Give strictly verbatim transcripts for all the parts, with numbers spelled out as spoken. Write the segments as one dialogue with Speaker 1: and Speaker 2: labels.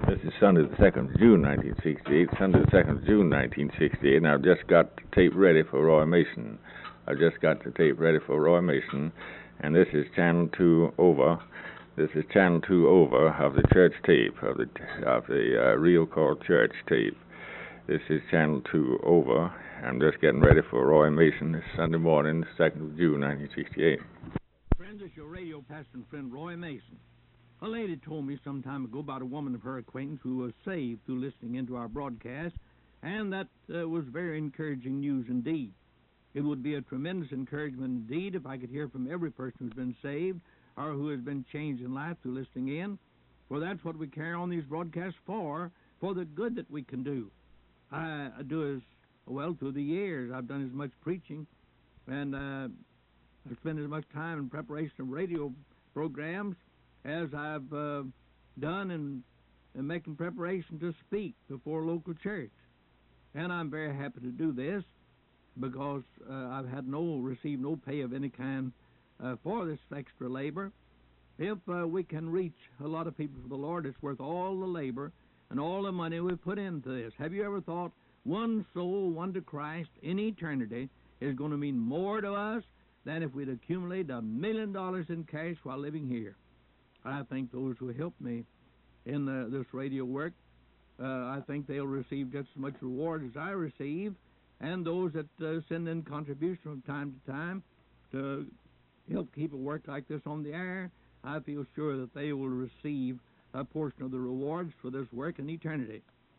Speaker 1: This is Sunday the second of June, nineteen sixty-eight. Sunday the second of June, nineteen sixty-eight, and I've just got the tape ready for Roy Mason. I've just got the tape ready for Roy Mason, and this is Channel two over. This is Channel two over of the church tape, of the of the uh, Real Called Church tape. This is Channel two over. I'm just getting ready for Roy Mason this Sunday morning, the second of June, nineteen sixty-eight.
Speaker 2: Friends, it's your radio pastor and friend, Roy Mason. A lady told me some time ago about a woman of her acquaintance who was saved through listening into our broadcast, and that uh, was very encouraging news indeed. It would be a tremendous encouragement indeed if I could hear from every person who's been saved or who has been changed in life through listening in, for that's what we carry on these broadcasts for, for the good that we can do. I, I do as well through the years. I've done as much preaching, and uh, I've spent as much time in preparation of radio programs as I've uh, done in, in making preparation to speak before a local church. And I'm very happy to do this because uh, I've had no, received no pay of any kind uh, for this extra labor. If uh, we can reach a lot of people for the Lord, it's worth all the labor and all the money we've put into this. Have you ever thought one soul won to Christ in eternity is going to mean more to us than if we'd accumulated a million dollars in cash while living here? I think those who helped me in the, this radio work, uh, I think they'll receive just as much reward as I receive, and those that uh, send in contributions from time to time to help keep a work like this on the air, I feel sure that they will receive a portion of the rewards for this work in eternity.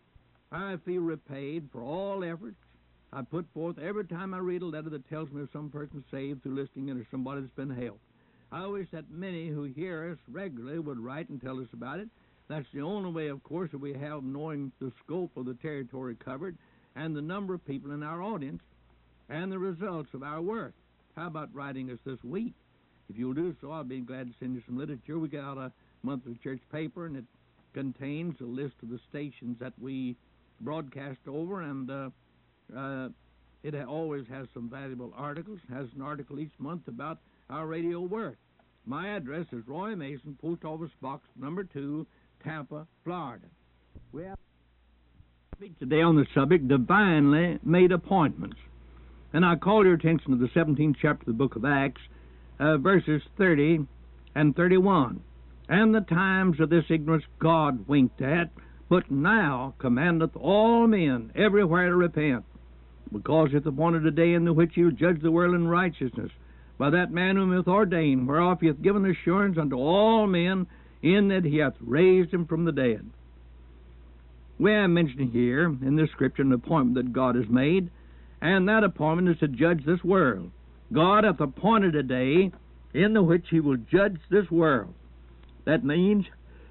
Speaker 2: I feel repaid for all efforts I put forth every time I read a letter that tells me of some person saved through listening in or somebody that's been helped. I wish that many who hear us regularly would write and tell us about it. That's the only way, of course, that we have knowing the scope of the territory covered and the number of people in our audience and the results of our work. How about writing us this week? If you'll do so, I'll be glad to send you some literature. We got out a monthly church paper, and it contains a list of the stations that we broadcast over, and uh, uh, it ha- always has some valuable articles. It has an article each month about our radio work. My address is Roy Mason, Post Office Box number two, Tampa, Florida. We have speak today on the subject, divinely made appointments. And I call your attention to the seventeenth chapter of the book of Acts, uh, verses thirty and thirty-one. And the times of this ignorance God winked at, but now commandeth all men everywhere to repent, because it appointed a day in the which he will judge the world in righteousness, by that man whom he hath ordained, whereof he hath given assurance unto all men, in that he hath raised him from the dead. We have mentioned here in this scripture an appointment that God has made, and that appointment is to judge this world. God hath appointed a day in the which he will judge this world. That means,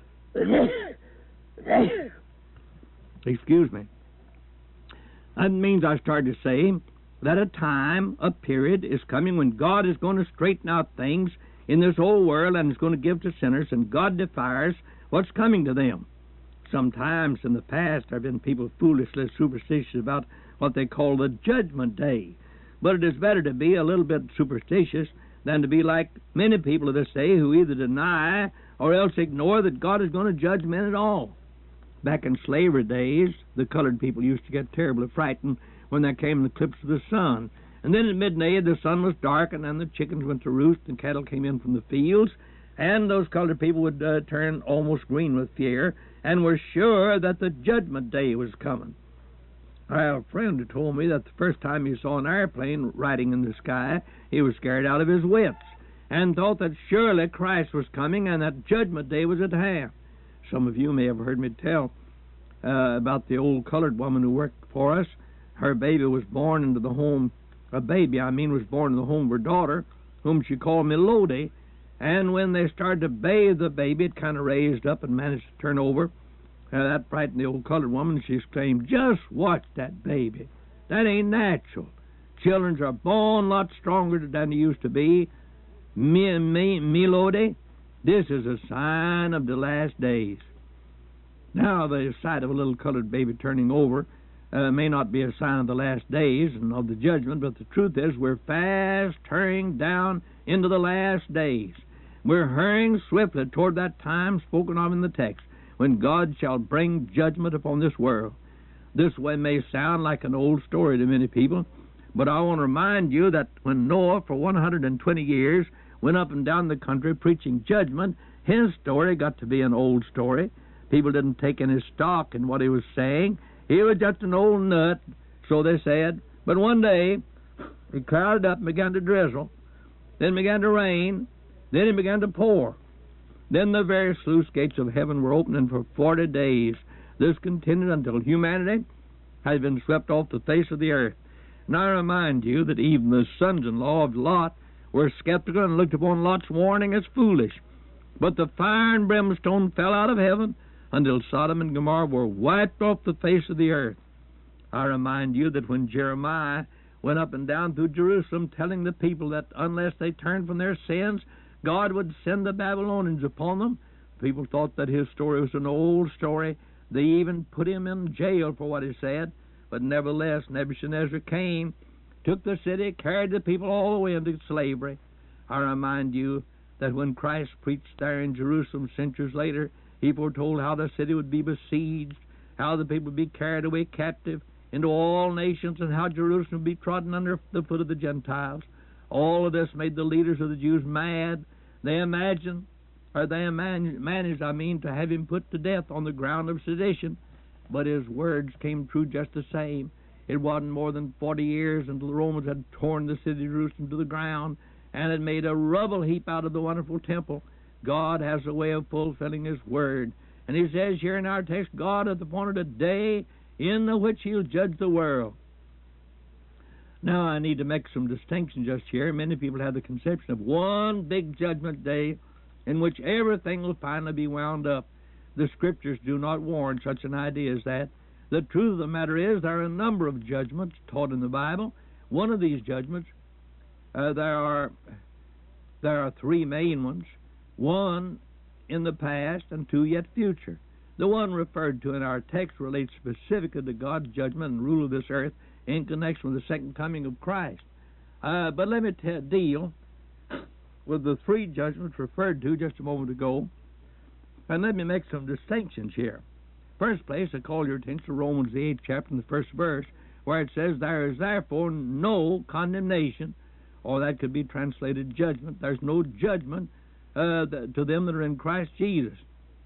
Speaker 2: excuse me, that means I started to say that a time, a period is coming when God is going to straighten out things in this old world and is going to give to sinners, and God defies what's coming to them. Sometimes in the past there have been people foolishly superstitious about what they call the judgment day. But it is better to be a little bit superstitious than to be like many people of this day who either deny or else ignore that God is going to judge men at all. Back in slavery days, the colored people used to get terribly frightened when there came the eclipse of the sun. And then at midday the sun was darkened and the chickens went to roost and cattle came in from the fields, and those colored people would uh, turn almost green with fear and were sure that the judgment day was coming. I have a friend who told me that the first time he saw an airplane riding in the sky, he was scared out of his wits and thought that surely Christ was coming and that judgment day was at hand. Some of you may have heard me tell uh, about the old colored woman who worked for us. Her baby was born into the home, a baby, I mean, was born in the home of her daughter, whom she called Melody, and when they started to bathe the baby, it kind of raised up and managed to turn over. Uh, that frightened the old colored woman. She exclaimed, "Just watch that baby. That ain't natural. Children are born a lot stronger than they used to be. Me, me, Melody, this is a sign of the last days." Now, the sight of a little colored baby turning over uh, may not be a sign of the last days and of the judgment, but the truth is we're fast hurrying down into the last days. We're hurrying swiftly toward that time spoken of in the text, when God shall bring judgment upon this world. This way may sound like an old story to many people, but I want to remind you that when Noah, for one hundred twenty years, went up and down the country preaching judgment, his story got to be an old story. People didn't take any stock in what he was saying. He was just an old nut, so they said. But one day, it clouded up and began to drizzle. Then began to rain. Then it began to pour. Then the very sluice gates of heaven were opened, and for forty days this continued until humanity had been swept off the face of the earth. And I remind you that even the sons-in-law of Lot were skeptical and looked upon Lot's warning as foolish. But the fire and brimstone fell out of heaven until Sodom and Gomorrah were wiped off the face of the earth. I remind you that when Jeremiah went up and down through Jerusalem telling the people that unless they turned from their sins, God would send the Babylonians upon them, people thought that his story was an old story. They even put him in jail for what he said. But nevertheless, Nebuchadnezzar came, took the city, carried the people all the way into slavery. I remind you that when Christ preached there in Jerusalem centuries later, he foretold how the city would be besieged, how the people would be carried away captive into all nations, and how Jerusalem would be trodden under the foot of the Gentiles. All of this made the leaders of the Jews mad. They imagined, or they managed, I mean, to have him put to death on the ground of sedition. But his words came true just the same. It wasn't more than forty years until the Romans had torn the city of Jerusalem to the ground and had made a rubble heap out of the wonderful temple. God has a way of fulfilling his word. And he says here in our text, God hath appointed a day in the which he'll judge the world. Now I need to make some distinction just here. Many people have the conception of one big judgment day in which everything will finally be wound up. The Scriptures do not warrant such an idea as that. The truth of the matter is there are a number of judgments taught in the Bible. One of these judgments, uh, there are there are three main ones. One in the past and two yet future. The one referred to in our text relates specifically to God's judgment and rule of this earth in connection with the second coming of Christ. Uh, but let me t- deal with the three judgments referred to just a moment ago, and let me make some distinctions here. First place, I call your attention to Romans the eighth chapter and the first verse, where it says, "There is therefore no condemnation," or that could be translated judgment. There's no judgment uh, to them that are in Christ Jesus.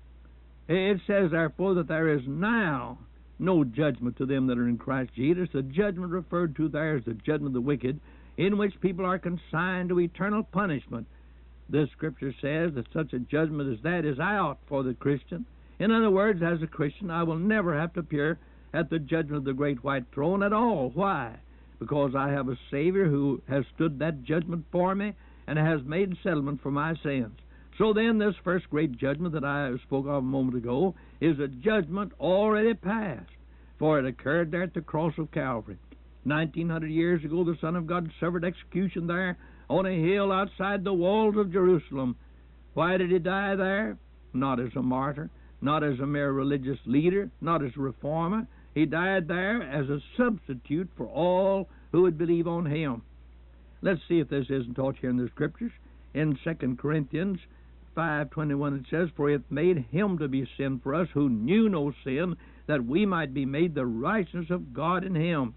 Speaker 2: It says, therefore, that there is now no judgment to them that are in Christ Jesus. The judgment referred to there is the judgment of the wicked, in which people are consigned to eternal punishment. This Scripture says that such a judgment as that is out for the Christian. In other words, as a Christian, I will never have to appear at the judgment of the great white throne at all. Why? Because I have a Savior who has stood that judgment for me and has made settlement for my sins. So then, this first great judgment that I spoke of a moment ago is a judgment already passed, for it occurred there at the cross of Calvary. Nineteen hundred years ago, the Son of God suffered execution there on a hill outside the walls of Jerusalem. Why did he die there? Not as a martyr, not as a mere religious leader, not as a reformer. He died there as a substitute for all who would believe on him. Let's see if this isn't taught here in the Scriptures. In Second Corinthians five twenty-one it says, "For it made him to be sin for us who knew no sin, that we might be made the righteousness of God in him."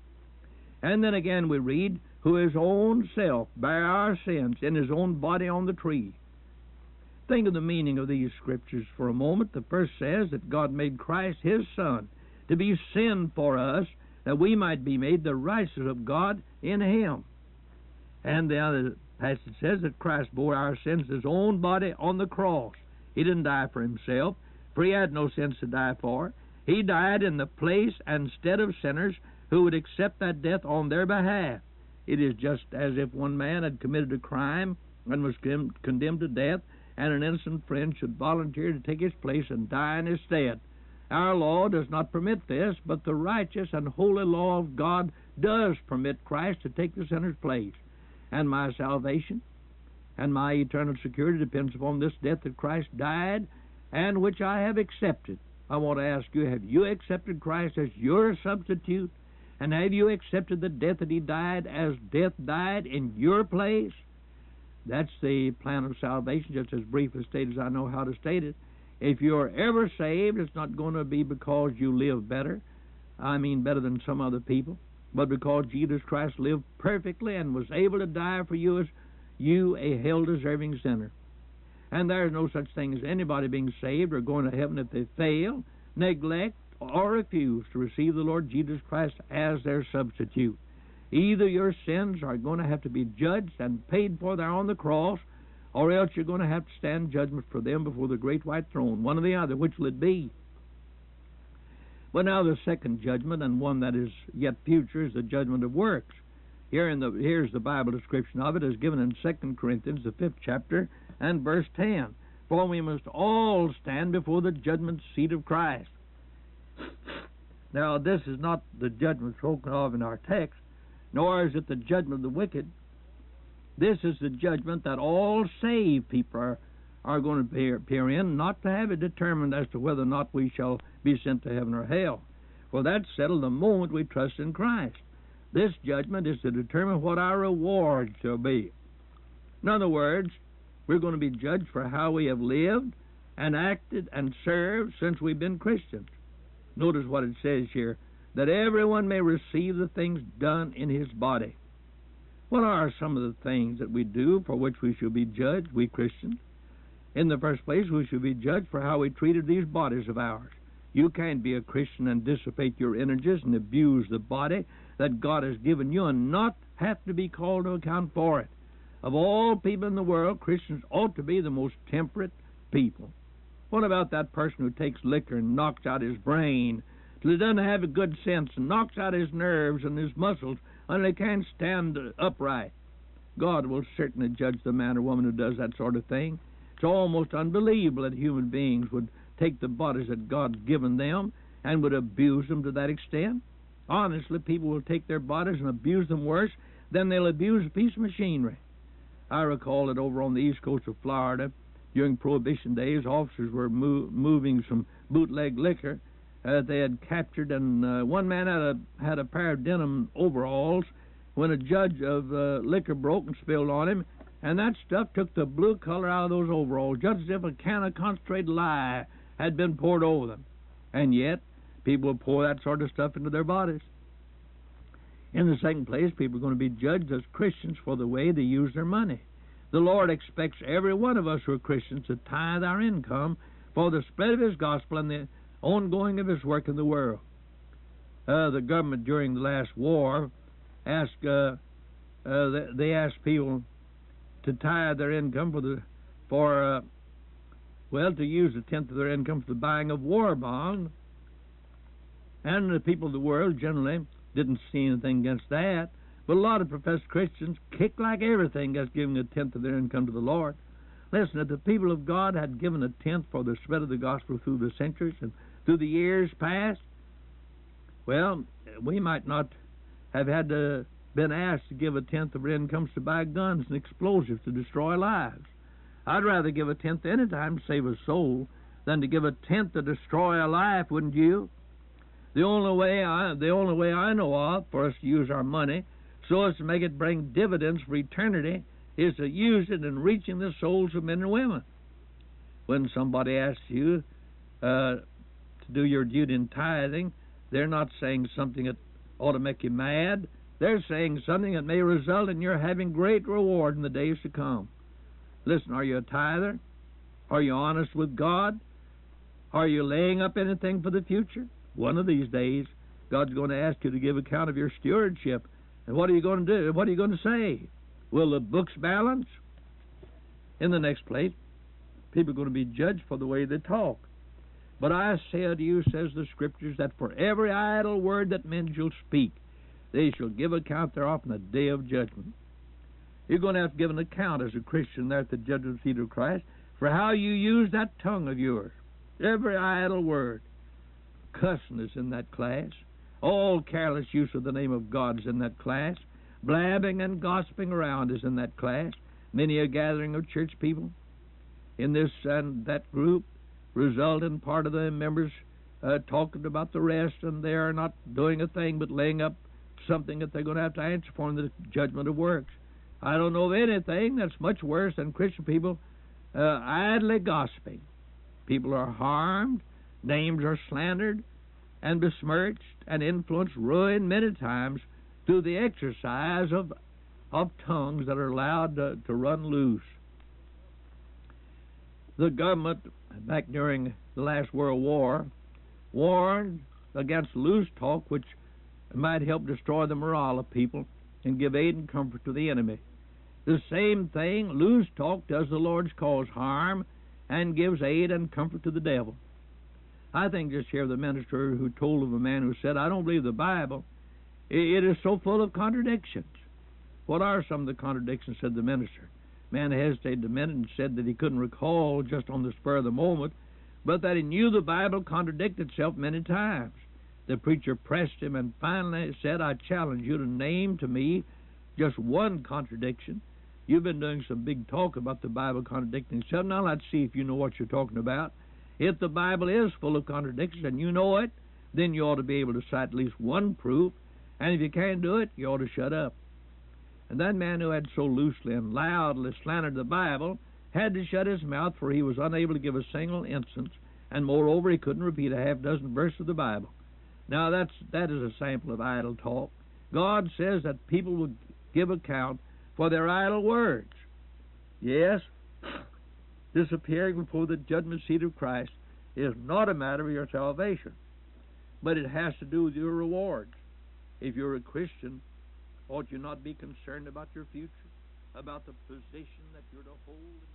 Speaker 2: And then again we read, "Who his own self bare our sins in his own body on the tree." Think of the meaning of these Scriptures for a moment. The first says that God made Christ his Son to be sin for us, that we might be made the righteousness of God in him. And the other passage says that Christ bore our sins in his own body on the cross. He didn't die for himself, for he had no sins to die for. He died in the place and stead of sinners who would accept that death on their behalf. It is just as if one man had committed a crime and was con- condemned to death, and an innocent friend should volunteer to take his place and die in his stead. Our law does not permit this, but the righteous and holy law of God does permit Christ to take the sinner's place. And my salvation and my eternal security depends upon this death that Christ died, and which I have accepted. I want to ask you, have you accepted Christ as your substitute? And have you accepted the death that he died as death died in your place? That's the plan of salvation, just as brief a state as I know how to state it. If you're ever saved, it's not going to be because you live better. I mean better than some other people. But because Jesus Christ lived perfectly and was able to die for you as you, a hell-deserving sinner. And there is no such thing as anybody being saved or going to heaven if they fail, neglect, or refuse to receive the Lord Jesus Christ as their substitute. Either your sins are going to have to be judged and paid for there on the cross, or else you're going to have to stand judgment for them before the great white throne. One or the other. Which will it be? But now the second judgment, and one that is yet future, is the judgment of works. Here in the here's the Bible description of it, as given in Second Corinthians, the fifth chapter, and verse ten. For we must all stand before the judgment seat of Christ. Now, this is not the judgment spoken of in our text, nor is it the judgment of the wicked. This is the judgment that all saved people are, are going to appear, appear in, not to have it determined as to whether or not we shall be sent to heaven or hell. For that's settled the moment we trust in Christ. This judgment is to determine what our reward shall be. In other words, we're going to be judged for how we have lived and acted and served since we've been Christians. Notice what it says here, that everyone may receive the things done in his body. What are some of the things that we do for which we should be judged, we Christians? In the first place, we should be judged for how we treated these bodies of ours. You can't be a Christian and dissipate your energies and abuse the body that God has given you and not have to be called to account for it. Of all people in the world, Christians ought to be the most temperate people. What about that person who takes liquor and knocks out his brain till he doesn't have a good sense and knocks out his nerves and his muscles and he can't stand upright? God will certainly judge the man or woman who does that sort of thing. It's almost unbelievable that human beings would take the bodies that God's given them and would abuse them to that extent. Honestly, people will take their bodies and abuse them worse than they'll abuse a piece of machinery. I recall that over on the east coast of Florida, during Prohibition days, officers were mo- moving some bootleg liquor uh, they had captured, and uh, one man had a had a pair of denim overalls when a judge of uh, liquor broke and spilled on him, and that stuff took the blue color out of those overalls, just as if a can of concentrated lye had been poured over them. And yet, people will pour that sort of stuff into their bodies. In the second place, people are going to be judged as Christians for the way they use their money. The Lord expects every one of us who are Christians to tithe our income for the spread of His gospel and the ongoing of His work in the world. Uh, the government during the last war asked, uh, uh, they, they asked people to tithe their income for the, for uh, well, to use a tenth of their income for the buying of war bonds, and the people of the world generally didn't see anything against that. But a lot of professed Christians kick like everything as giving a tenth of their income to the Lord. Listen, if the people of God had given a tenth for the spread of the gospel through the centuries and through the years past, well, we might not have had to been asked to give a tenth of our incomes to buy guns and explosives to destroy lives. I'd rather give a tenth any time to save a soul than to give a tenth to destroy a life, wouldn't you? The only way I, the only way I know of for us to use our money so as to make it bring dividends for eternity is to use it in reaching the souls of men and women. When somebody asks you uh, to do your duty in tithing, they're not saying something that ought to make you mad. They're saying something that may result in your having great reward in the days to come. Listen, are you a tither? Are you honest with God? Are you laying up anything for the future? One of these days, God's going to ask you to give account of your stewardship. And what are you going to do? What are you going to say? Will the books balance? In the next place, people are going to be judged for the way they talk. But I say unto you, says the Scriptures, that for every idle word that men shall speak, they shall give account thereof in the day of judgment. You're going to have to give an account as a Christian there at the judgment seat of Christ for how you use that tongue of yours. Every idle word. Cussing is in that class. All careless use of the name of God is in that class. Blabbing and gossiping around is in that class. Many a gathering of church people in this and that group result in part of the members uh, talking about the rest, and they are not doing a thing but laying up something that they're going to have to answer for in the judgment of works. I don't know of anything that's much worse than Christian people uh, idly gossiping. People are harmed, names are slandered, and besmirched, and influenced, ruined many times through the exercise of, of tongues that are allowed to, to run loose. The government, back during the last World War, warned against loose talk, which might help destroy the morale of people and give aid and comfort to the enemy. The same thing, loose talk does the Lord's cause harm and gives aid and comfort to the devil. I think just here the minister who told of a man who said, I don't believe the Bible. It is so full of contradictions. What are some of the contradictions, said the minister. Man hesitated a minute and said that he couldn't recall just on the spur of the moment, but that he knew the Bible contradicted itself many times. The preacher pressed him and finally said, I challenge you to name to me just one contradiction. You've been doing some big talk about the Bible contradicting itself. Now let's see if you know what you're talking about. If the Bible is full of contradictions and you know it, then you ought to be able to cite at least one proof. And if you can't do it, you ought to shut up. And that man who had so loosely and loudly slandered the Bible had to shut his mouth, for he was unable to give a single instance, and moreover he couldn't repeat a half dozen verses of the Bible. Now that's that is a sample of idle talk. God says that people will give account for their idle words. Yes, disappearing before the judgment seat of Christ is not a matter of your salvation, but it has to do with your rewards. If you're a Christian, ought you not be concerned about your future, about the position that you're to hold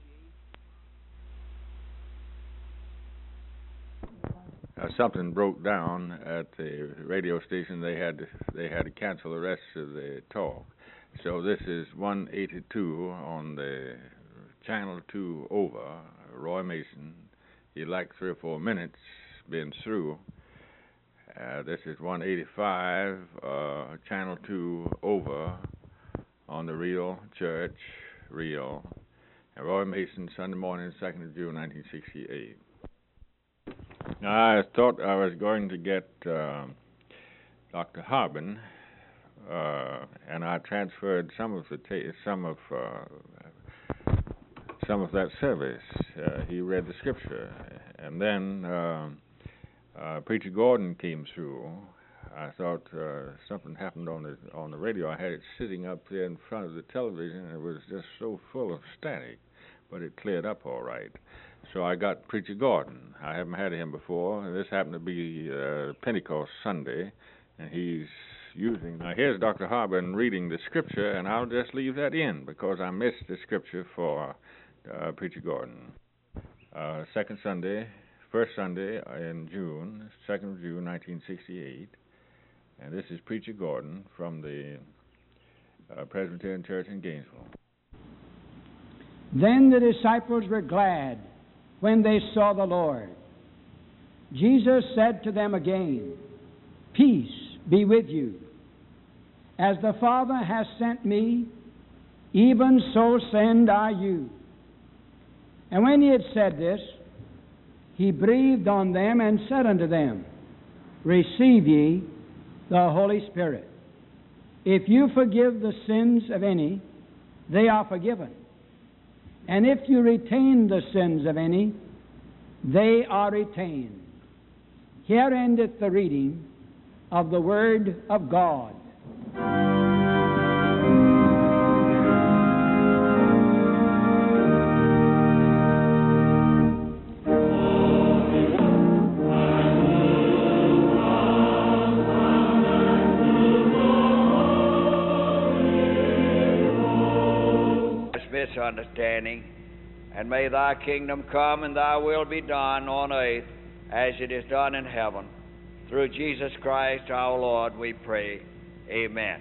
Speaker 2: in the age?
Speaker 1: Uh, something broke down at the radio station. They had to, they had to cancel the rest of the talk. So this is one eighty-two on the channel two over. Roy Mason. He like three or four minutes been through. Uh, this is one eighty-five, uh, channel two over on the Real Church, Real. And Roy Mason, Sunday morning, second of June, nineteen sixty-eight. Now, I thought I was going to get uh, Doctor Harbin, uh, and I transferred some of the ta- some of uh, some of that service. Uh, he read the scripture, and then uh, uh, Preacher Gordon came through. I thought uh, something happened on the on the radio. I had it sitting up there in front of the television, and it was just so full of static, but it cleared up all right. So I got Preacher Gordon. I haven't had him before. This happened to be uh, Pentecost Sunday, and he's using... Now, here's Doctor Harbin reading the scripture, and I'll just leave that in because I missed the scripture for uh, Preacher Gordon. Uh, second Sunday, first Sunday in June, second of June, nineteen sixty-eight. And this is Preacher Gordon from the uh, Presbyterian Church in Gainesville.
Speaker 3: Then the disciples were glad when they saw the Lord. Jesus said to them again, Peace be with you. As the Father has sent me, even so send I you. And when he had said this, he breathed on them and said unto them, Receive ye the Holy Spirit. If you forgive the sins of any, they are forgiven. And if you retain the sins of any, they are retained. Here endeth the reading of the Word of God.
Speaker 4: Understanding, and may thy kingdom come and thy will be done on earth as it is done in heaven. Through Jesus Christ our Lord we pray. Amen.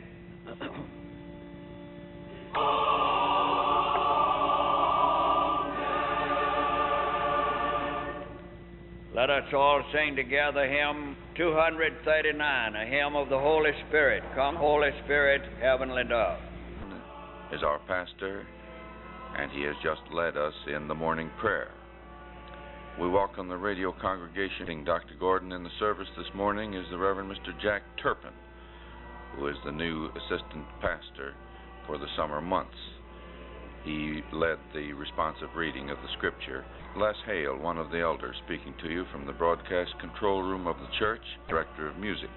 Speaker 4: Let us all sing together hymn two thirty-nine, a hymn of the Holy Spirit. Come, Holy Spirit, heavenly dove.
Speaker 5: Is our pastor, and he has just led us in the morning prayer. We welcome the radio congregation. Doctor Gordon in the service this morning is the Reverend Mister Jack Turpin, who is the new assistant pastor for the summer months. he led the responsive reading of the Scripture. Les Hale, one of the elders, speaking to you from the broadcast control room of the church, director of music.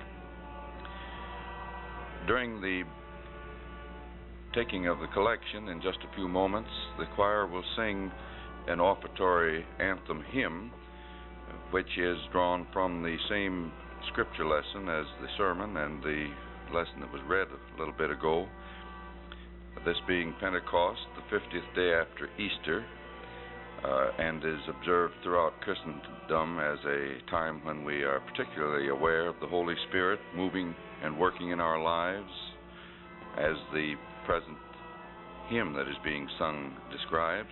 Speaker 5: During the taking of the collection, in just a few moments, the choir will sing an offertory anthem hymn, which is drawn from the same Scripture lesson as the sermon and the lesson that was read a little bit ago. This being Pentecost, the fiftieth day after Easter, uh, and is observed throughout Christendom as a time when we are particularly aware of the Holy Spirit moving and working in our lives, as the present hymn that is being sung describes.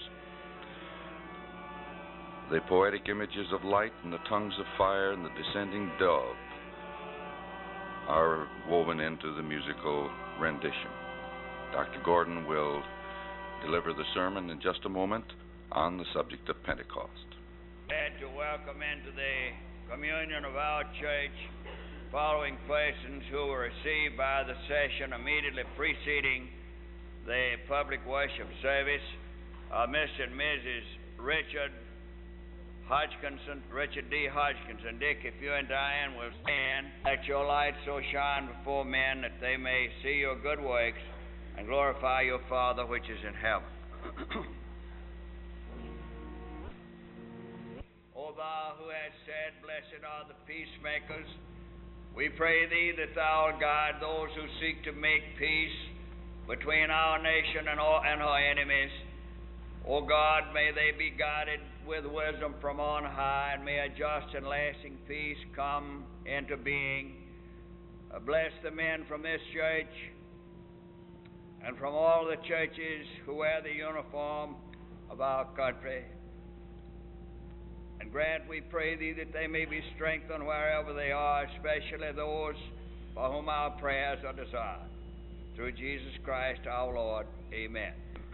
Speaker 5: The poetic images of light and the tongues of fire and the descending dove are woven into the musical rendition. Doctor Gordon will deliver the sermon in just a moment on the subject of Pentecost.
Speaker 4: Glad to welcome into the communion of our church following persons who were received by the session immediately preceding the public worship service, uh, Mister and Missus Richard Hodgkinson, Richard D. Hodgkinson. Dick, if you and Diane will stand, let your light so shine before men that they may see your good works and glorify your Father which is in heaven. O thou who hast said, blessed are the peacemakers, we pray thee that thou wilt guide those who seek to make peace between our nation and, all, and her enemies. O God, may they be guided with wisdom from on high, and may a just and lasting peace come into being. Uh, bless the men from this church and from all the churches who wear the uniform of our country. And grant, we pray thee, that they may be strengthened wherever they are, especially those for whom our prayers are desired. Through Jesus Christ our Lord. Amen.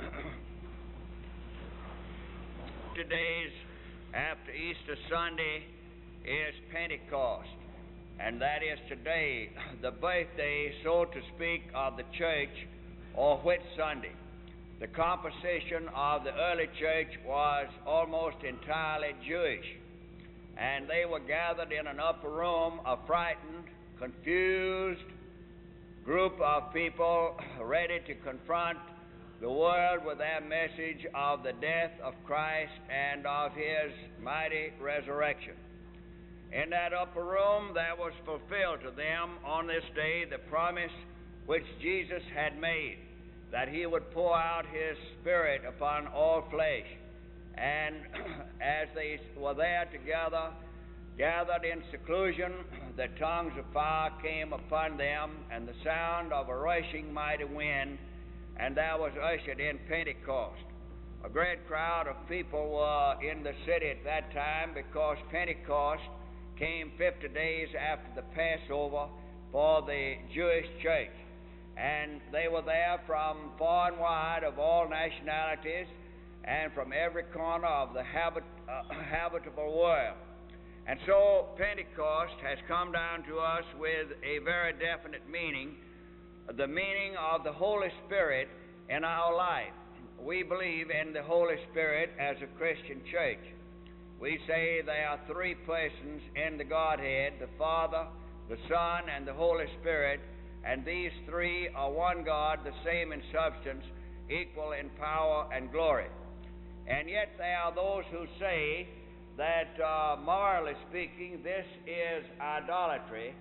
Speaker 4: Today's, after Easter Sunday, is Pentecost. And that is today the birthday, so to speak, of the church, or Whit Sunday. The composition of the early church was almost entirely Jewish, and they were gathered in an upper room, a frightened, confused group of people ready to confront the world with their message of the death of Christ and of his mighty resurrection. In that upper room there was fulfilled to them on this day the promise which Jesus had made, that he would pour out his Spirit upon all flesh. And as they were there together, gathered in seclusion, the tongues of fire came upon them, and the sound of a rushing mighty wind, and there was ushered in Pentecost. A great crowd of people were in the city at that time, because Pentecost came fifty days after the Passover for the Jewish church. And they were there from far and wide, of all nationalities, and from every corner of the habit, uh, habitable world. And so Pentecost has come down to us with a very definite meaning, the meaning of the Holy Spirit in our life. We believe in the Holy Spirit as a Christian church. We say there are three persons in the Godhead, the Father, the Son, and the Holy Spirit, and these three are one God, the same in substance, equal in power and glory. And yet there are those who say that, uh, morally speaking, this is idolatry,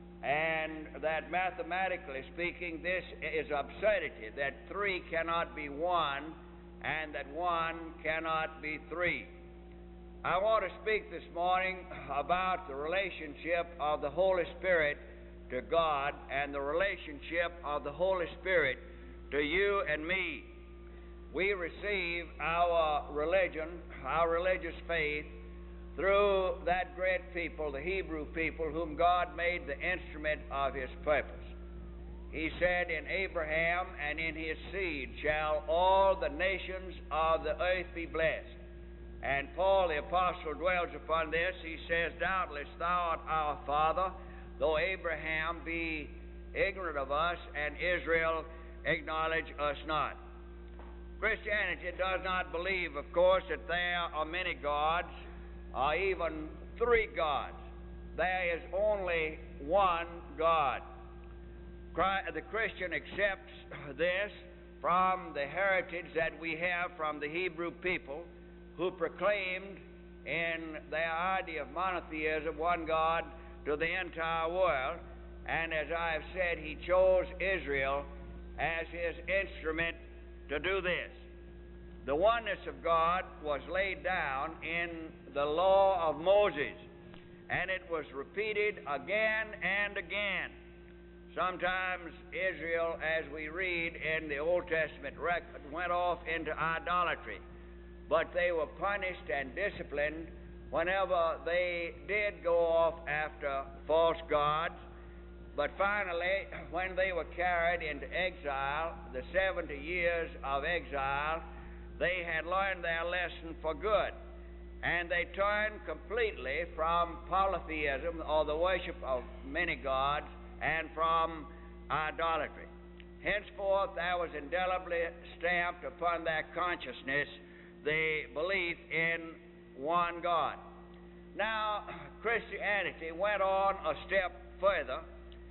Speaker 4: and that mathematically speaking, this is absurdity, that three cannot be one, and that one cannot be three. I want to speak this morning about the relationship of the Holy Spirit to God and the relationship of the Holy Spirit to you and me. We receive our religion, our religious faith, through that great people, the Hebrew people, whom God made the instrument of his purpose. He said, in Abraham and in his seed shall all the nations of the earth be blessed. And Paul the apostle dwells upon this. He says, doubtless thou art our father, though Abraham be ignorant of us, and Israel acknowledge us not. Christianity does not believe, of course, that there are many gods, or even three gods. There is only one God. Christ, the Christian accepts this from the heritage that we have from the Hebrew people, who proclaimed in their idea of monotheism one God to the entire world. And as I have said, he chose Israel as his instrument to do this. The oneness of God was laid down in the law of Moses, and it was repeated again and again. Sometimes Israel, as we read in the Old Testament record, went off into idolatry, but they were punished and disciplined whenever they did go off after false gods. But finally, when they were carried into exile, the seventy years of exile, they had learned their lesson for good, and they turned completely from polytheism, or the worship of many gods, and from idolatry. Henceforth, there was indelibly stamped upon their consciousness the belief in one God. Now, Christianity went on a step further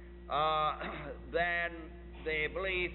Speaker 4: uh, than the belief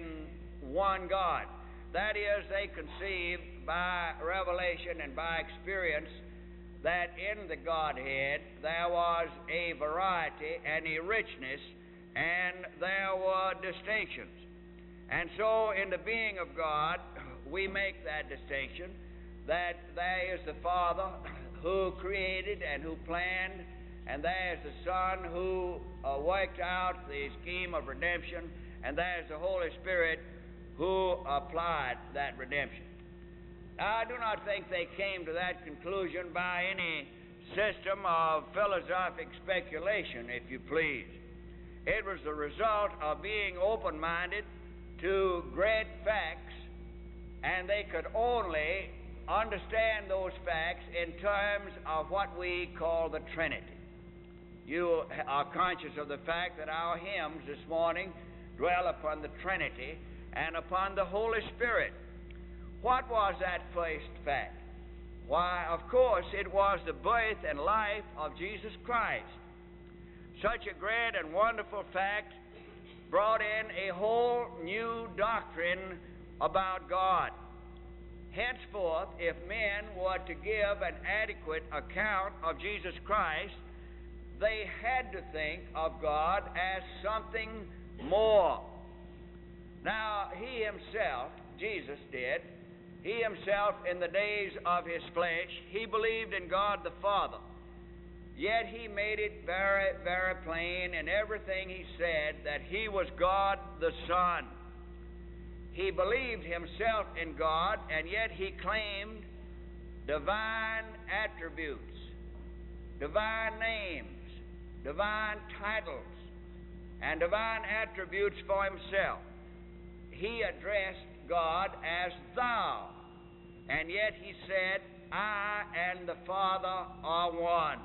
Speaker 4: in one God. That is, they conceived by revelation and by experience that in the Godhead there was a variety and a richness, and there were distinctions. And so in the being of God, we make that distinction, that there is the Father who created and who planned, and there is the Son who uh, worked out the scheme of redemption, and there is the Holy Spirit who applied that redemption. Now, I do not think they came to that conclusion by any system of philosophic speculation, if you please. It was the result of being open-minded to great facts, and they could only understand those facts in terms of what we call the Trinity. You are conscious of the fact that our hymns this morning dwell upon the Trinity and upon the Holy Spirit. What was that first fact? Why, of course, it was the birth and life of Jesus Christ. Such a great and wonderful fact brought in a whole new doctrine about God. Henceforth, if men were to give an adequate account of Jesus Christ, they had to think of God as something more. Now, he himself, Jesus did, he himself in the days of his flesh, he believed in God the Father. Yet he made it very, very plain in everything he said that he was God the Son. He believed himself in God, and yet he claimed divine attributes, divine names, divine titles, and divine attributes for himself. He addressed God as thou, and yet he said, I and the Father are one.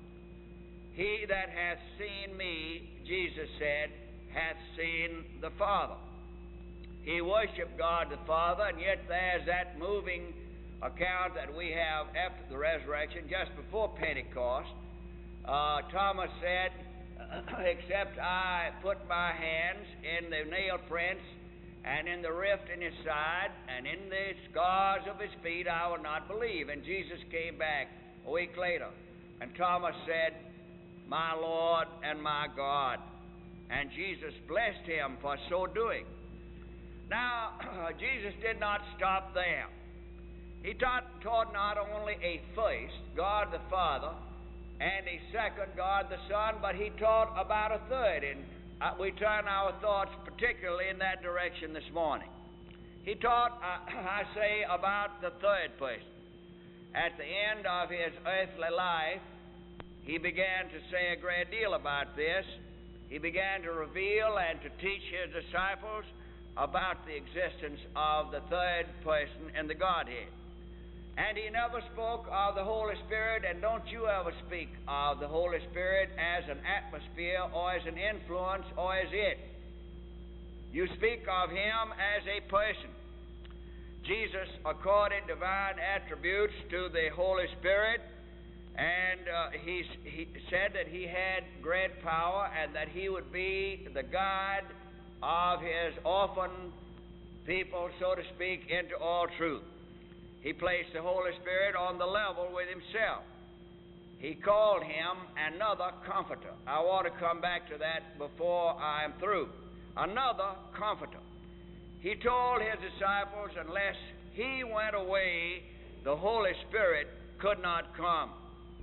Speaker 4: He that hath seen me, Jesus said, hath seen the Father. He worshiped God the Father, and yet there's that moving account that we have after the resurrection, just before Pentecost. Uh, Thomas said, except I put my hands in the nail prints and in the rift in his side and in the scars of his feet, I will not believe. And Jesus came back a week later, and Thomas said, my Lord and my God. And Jesus blessed him for so doing. Now, Jesus did not stop there. He taught, taught not only a first, God the Father, and a second, God the Son, but he taught about a third, and uh, we turn our thoughts particularly in that direction this morning. He taught, uh, I say, about the third person. At the end of his earthly life, he began to say a great deal about this. He began to reveal and to teach his disciples about the existence of the third person in the Godhead. And he never spoke of the Holy Spirit, and don't you ever speak of the Holy Spirit as an atmosphere or as an influence or as it. You speak of him as a person. Jesus accorded divine attributes to the Holy Spirit, and uh, he, he said that he had great power and that he would be the guide of his orphan people, so to speak, into all truth. He placed the Holy Spirit on the level with himself. He called him another comforter. I want to come back to that before I'm through. Another comforter. He told his disciples unless he went away, the Holy Spirit could not come.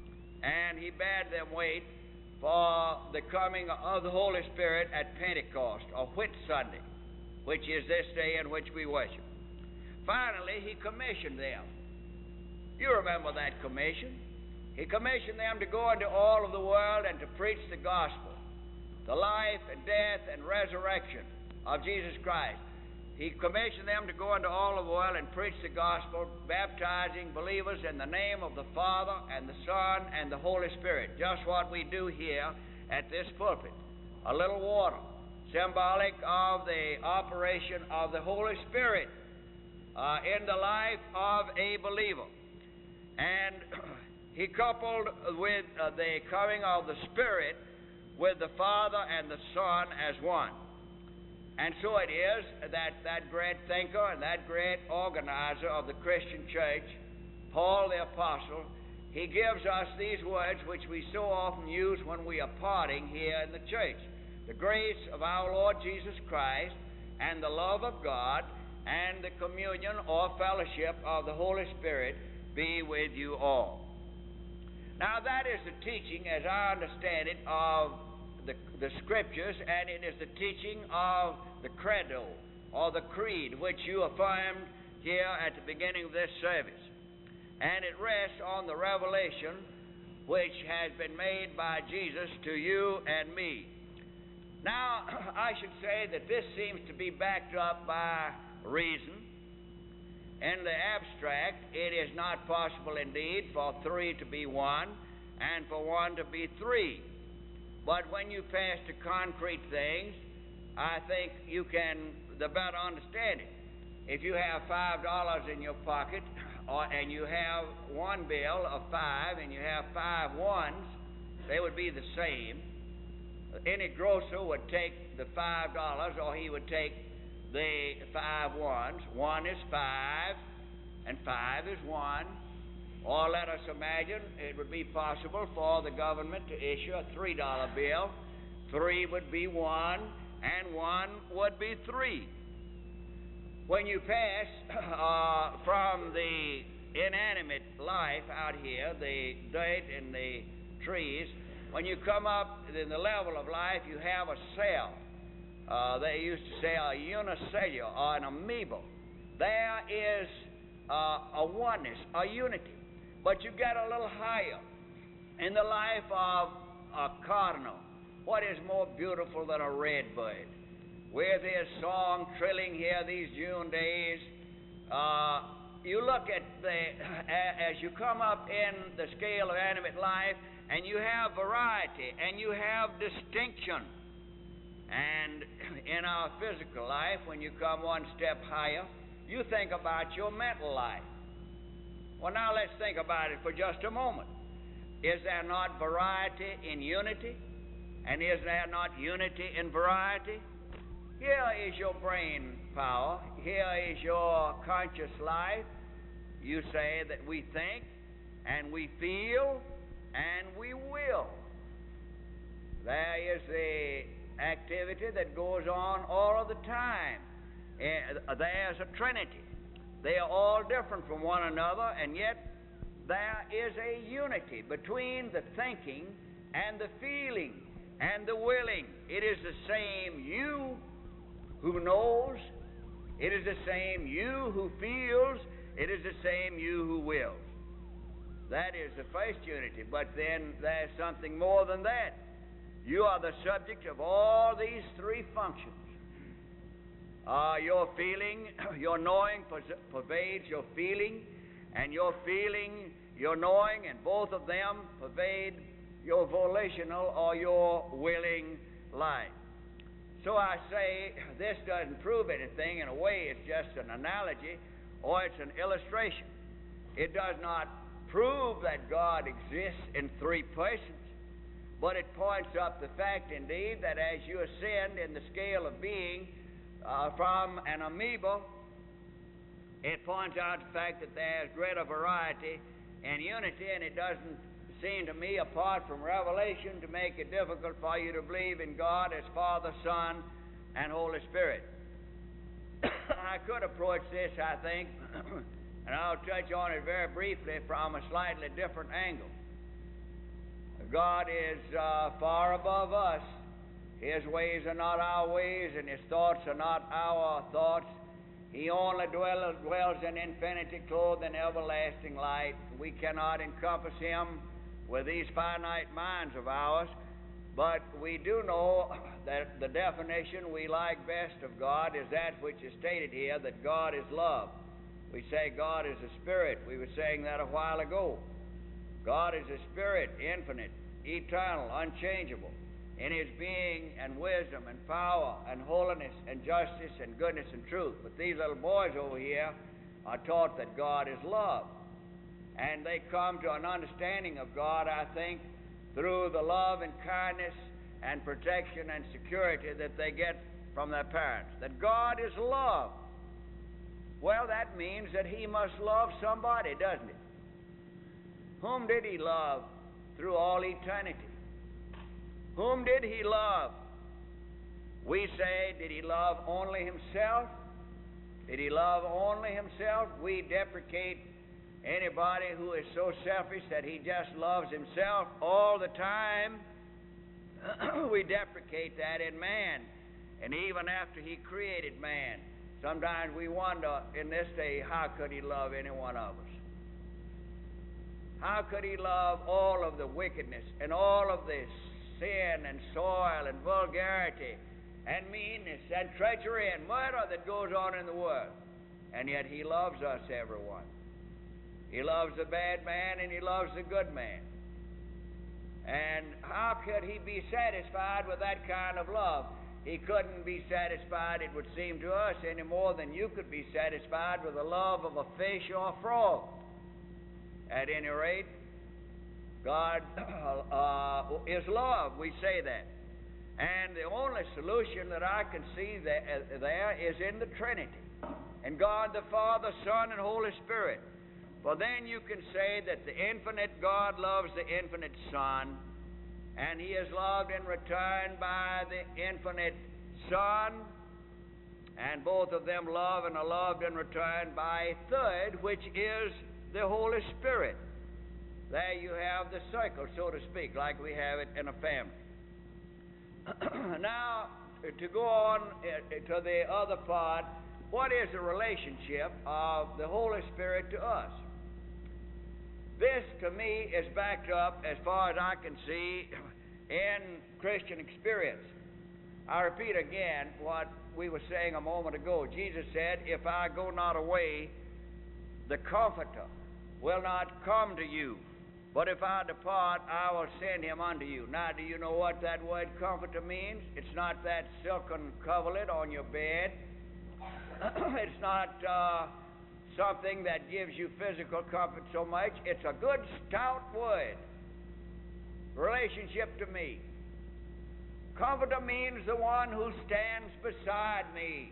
Speaker 4: And he bade them wait for the coming of the Holy Spirit at Pentecost, or Whit Sunday, which is this day in which we worship. Finally, he commissioned them. You remember that commission? He commissioned them to go into all of the world and to preach the gospel, the life and death and resurrection of Jesus Christ. He commissioned them to go into all of the world and preach the gospel, baptizing believers in the name of the Father and the Son and the Holy Spirit. Just what we do here at this pulpit. A little water, symbolic of the operation of the Holy Spirit uh, in the life of a believer. And he coupled with uh, the coming of the Spirit with the Father and the Son as one. And so it is that that great thinker and that great organizer of the Christian church, Paul the Apostle, he gives us these words which we so often use when we are parting here in the church. The grace of our Lord Jesus Christ and the love of God and the communion or fellowship of the Holy Spirit be with you all. Now that is the teaching, as I understand it, of the, the Scriptures, and it is the teaching of the credo, or the creed, which you affirmed here at the beginning of this service. And it rests on the revelation which has been made by Jesus to you and me. Now, I should say that this seems to be backed up by reason. In the abstract, it is not possible indeed for three to be one and for one to be three. But when you pass to concrete things, I think you can the better understand it. If you have five dollars in your pocket, or, and you have one bill of five, and you have five ones, they would be the same. Any grocer would take the five dollars, or he would take the five ones. One is five, and five is one. Or let us imagine it would be possible for the government to issue a three dollar bill. Three would be one, and one would be three. When you pass uh, from the inanimate life out here, the dirt and the trees, when you come up in the level of life, you have a cell. Uh, they used to say a unicellular or an amoeba. There is uh, a oneness, a unity. But you get a little higher in the life of a cardinal. What is more beautiful than a red bird? With his song trilling here these June days, uh, you look at the, as you come up in the scale of animate life, and you have variety, and you have distinction. And in our physical life, when you come one step higher, you think about your mental life. Well, now let's think about it for just a moment. Is there not variety in unity? And is there not unity in variety? Here is your brain power. Here is your conscious life. You say that we think, and we feel, and we will. There is the activity that goes on all of the time. There's a trinity. They are all different from one another, and yet there is a unity between the thinking and the feeling and the willing. It is the same you who knows. It is the same you who feels. It is the same you who wills. That is the first unity. But then there's something more than that. You are the subject of all these three functions. Uh, your feeling, your knowing pervades your feeling, and your feeling, your knowing, and both of them pervade your volitional or your willing life. So I say this doesn't prove anything. In a way, it's just an analogy. or it's an illustration. It does not prove that God exists in three persons, but it points up the fact, indeed, that as you ascend in the scale of being uh, from an amoeba, it points out the fact that there's greater variety and unity, and it doesn't seem to me, apart from revelation, to make it difficult for you to believe in God as Father, Son, and Holy Spirit. I could approach this, I think, and I'll touch on it very briefly from a slightly different angle. God is uh, far above us. His ways are not our ways, and His thoughts are not our thoughts. He only dwell, dwells in infinity, clothed in everlasting light. We cannot encompass Him with these finite minds of ours, but we do know that the definition we like best of God is that which is stated here, that God is love. We say God is a spirit. We were saying that a while ago. God is a spirit, infinite, eternal, unchangeable, in His being and wisdom and power and holiness and justice and goodness and truth. But these little boys over here are taught that God is love. And they come to an understanding of God, I think, through the love and kindness and protection and security that they get from their parents. That God is love. Well, that means that He must love somebody, doesn't it? Whom did He love through all eternity? Whom did He love? We say, did He love only Himself? Did He love only Himself? We deprecate anybody who is so selfish that he just loves himself all the time. We deprecate that in man. And even after He created man, sometimes we wonder in this day, how could He love any one of us? How could He love all of the wickedness and all of the sin and soil and vulgarity and meanness and treachery and murder that goes on in the world? And yet He loves us, everyone. He loves the bad man and He loves the good man. And how could He be satisfied with that kind of love? He couldn't be satisfied, it would seem to us, any more than you could be satisfied with the love of a fish or a frog. At any rate, God uh, is love, we say that. And the only solution that I can see there, uh, there is in the Trinity. And God the Father, Son, and Holy Spirit. For then you can say that the infinite God loves the infinite Son, and He is loved in return by the infinite Son, and both of them love and are loved in return by a third, which is the Holy Spirit. There you have the circle, so to speak, like we have it in a family. Now, to go on to the other part, what is the relationship of the Holy Spirit to us? This, to me, is backed up, as far as I can see, in Christian experience. I repeat again what we were saying a moment ago. Jesus said, if I go not away, the Comforter will not come to you. But if I depart, I will send Him unto you. Now, do you know what that word comforter means? It's not that silken coverlet on your bed. It's not uh, something that gives you physical comfort so much. It's a good, stout word. Relationship to me. Comforter means the one who stands beside me.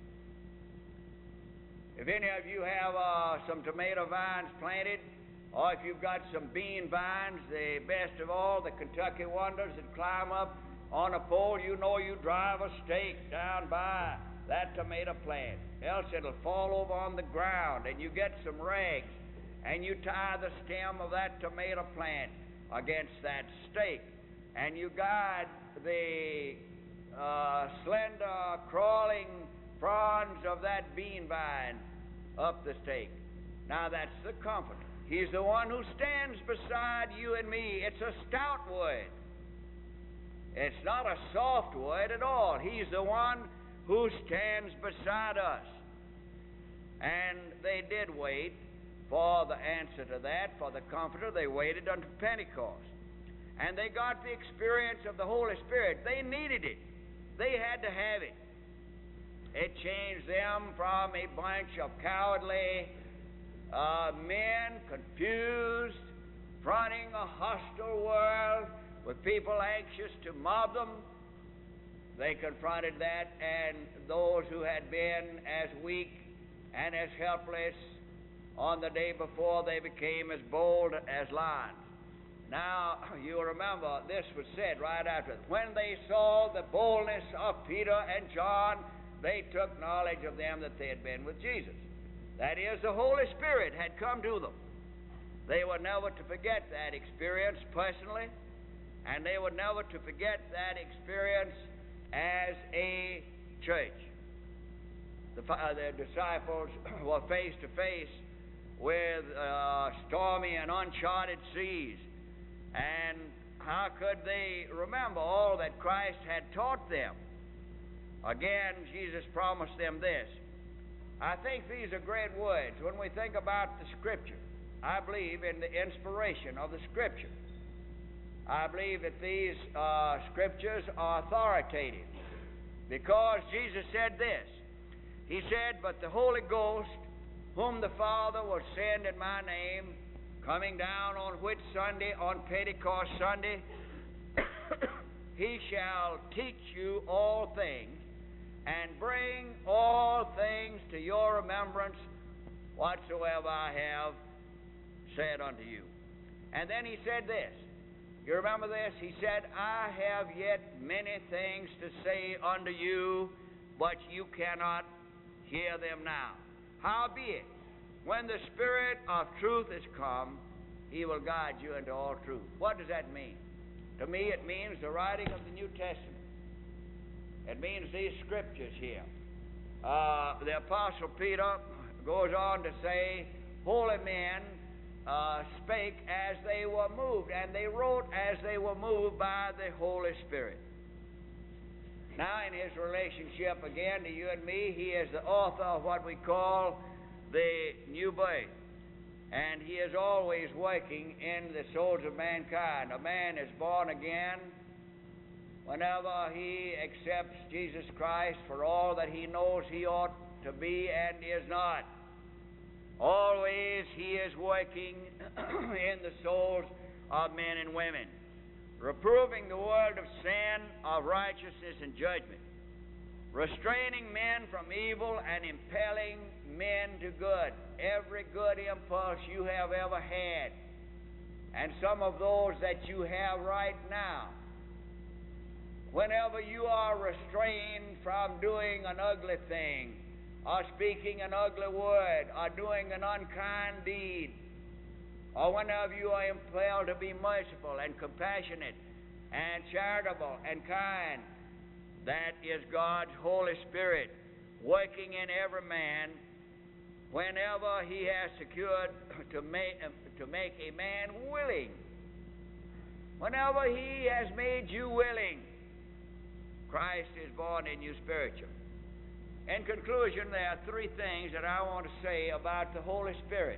Speaker 4: If any of you have uh, some tomato vines planted, or if you've got some bean vines, the best of all, the Kentucky Wonders that climb up on a pole, you know you drive a stake down by that tomato plant. Else it'll fall over on the ground, and you get some rags, and you tie the stem of that tomato plant against that stake, and you guide the uh, slender, crawling fronds of that bean vine up the stake. Now that's the Comforter. He's the one who stands beside you and me. It's a stout word. It's not a soft word at all. He's the one who stands beside us. And they did wait for the answer to that, for the Comforter. They waited until Pentecost. And they got the experience of the Holy Spirit. They needed it. They had to have it. It changed them from a bunch of cowardly uh, men, confused, fronting a hostile world with people anxious to mob them. They confronted that, and those who had been as weak and as helpless on the day before, they became as bold as lions. Now, you remember, this was said right after. When they saw the boldness of Peter and John, they took knowledge of them that they had been with Jesus. That is, the Holy Spirit had come to them. They were never to forget that experience personally, and they were never to forget that experience as a church. The, uh, the disciples were face to face with uh, stormy and uncharted seas, and how could they remember all that Christ had taught them? Again, Jesus promised them this. I think these are great words. When we think about the Scripture, I believe in the inspiration of the Scripture. I believe that these uh, Scriptures are authoritative, because Jesus said this. He said, but the Holy Ghost, whom the Father will send in my name, coming down on which Sunday? On Pentecost Sunday. He shall teach you all things, and bring all things to your remembrance, whatsoever I have said unto you. And then he said this. You remember this? He said, I have yet many things to say unto you, but you cannot hear them now. Howbeit, when the Spirit of truth is come, he will guide you into all truth. What does that mean? To me, it means the writing of the New Testament. It means these Scriptures here. Uh, the Apostle Peter goes on to say, holy men uh, spake as they were moved, and they wrote as they were moved by the Holy Spirit. Now, in his relationship again to you and me, he is the author of what we call the new birth. And he is always working in the souls of mankind. A man is born again whenever he accepts Jesus Christ for all that he knows he ought to be and is not. Always he is working in the souls of men and women, reproving the world of sin, of righteousness, and judgment, restraining men from evil and impelling men to good, every good impulse you have ever had, and some of those that you have right now. Whenever you are restrained from doing an ugly thing, or speaking an ugly word, or doing an unkind deed, or whenever you are impelled to be merciful and compassionate and charitable and kind, that is God's Holy Spirit working in every man whenever he has secured to make, to make a man willing. Whenever he has made you willing, Christ is born in you spiritually. In conclusion, there are three things that I want to say about the Holy Spirit.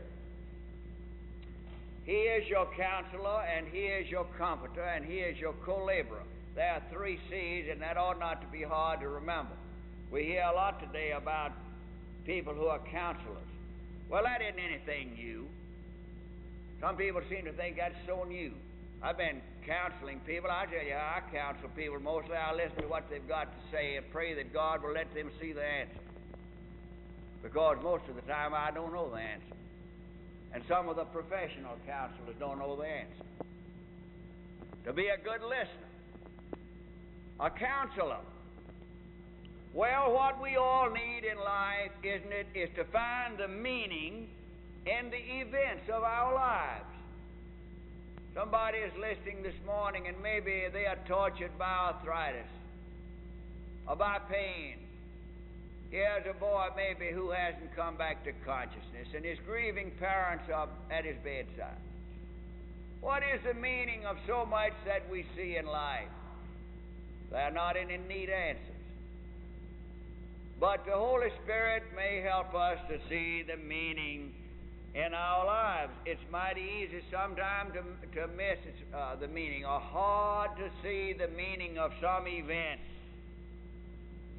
Speaker 4: He is your counselor, and he is your comforter, and he is your co-laborer. There are three C's, and that ought not to be hard to remember. We hear a lot today about people who are counselors. Well, that isn't anything new. Some people seem to think that's so new. I've been counseling people. I tell you, I counsel people mostly. I listen to what they've got to say and pray that God will let them see the answer. Because most of the time I don't know the answer. And some of the professional counselors don't know the answer. To be a good listener, a counselor. Well, what we all need in life, isn't it, is to find the meaning in the events of our lives. Somebody is listening this morning, and maybe they are tortured by arthritis or by pain. Here's a boy maybe who hasn't come back to consciousness, and his grieving parents are at his bedside. What is the meaning of so much that we see in life? They're not any neat answers. But the Holy Spirit may help us to see the meaning in our lives. It's mighty easy sometimes to, to miss uh, the meaning, or hard to see the meaning of some event.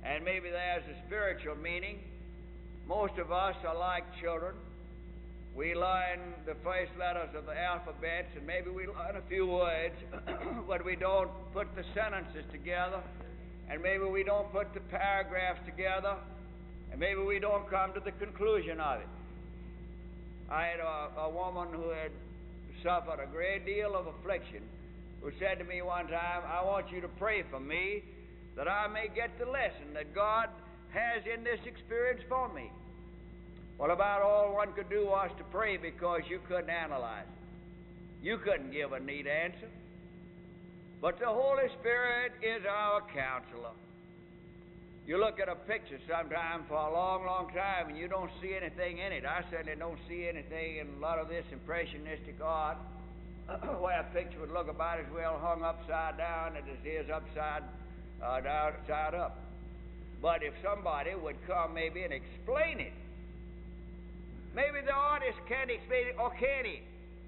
Speaker 4: and maybe there's a spiritual meaning. Most of us are like children. We learn the first letters of the alphabet, and maybe we learn a few words, but we don't put the sentences together, and maybe we don't put the paragraphs together, and maybe we don't come to the conclusion of it. I had a, a woman who had suffered a great deal of affliction, who said to me one time, "I want you to pray for me that I may get the lesson that God has in this experience for me." Well, about all one could do was to pray, because you couldn't analyze it. You couldn't give a neat answer. But the Holy Spirit is our counselor. You look at a picture sometime for a long, long time, and you don't see anything in it. I certainly don't see anything in a lot of this impressionistic art, where a picture would look about as well hung upside down as it is upside uh, down, side up. But if somebody would come maybe and explain it, maybe the artist can't explain it, or can he?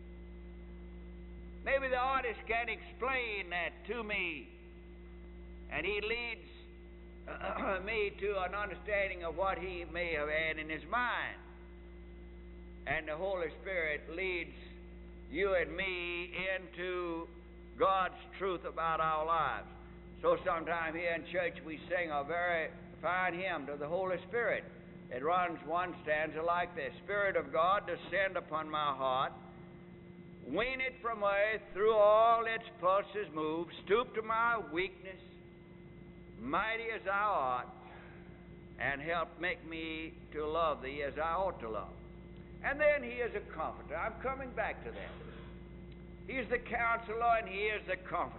Speaker 4: Maybe the artist can explain that to me, and he leads me to an understanding of what he may have had in his mind. And the Holy Spirit leads you and me into God's truth about our lives. So sometime here in church we sing a very fine hymn to the Holy Spirit. It runs one stanza like this: "Spirit of God, descend upon my heart, wean it from earth, through all its pulses move, stoop to my weakness, mighty as thou art, and help make me to love thee as I ought to love." And then he is a comforter. I'm coming back to that. He's the counselor and he is the comforter.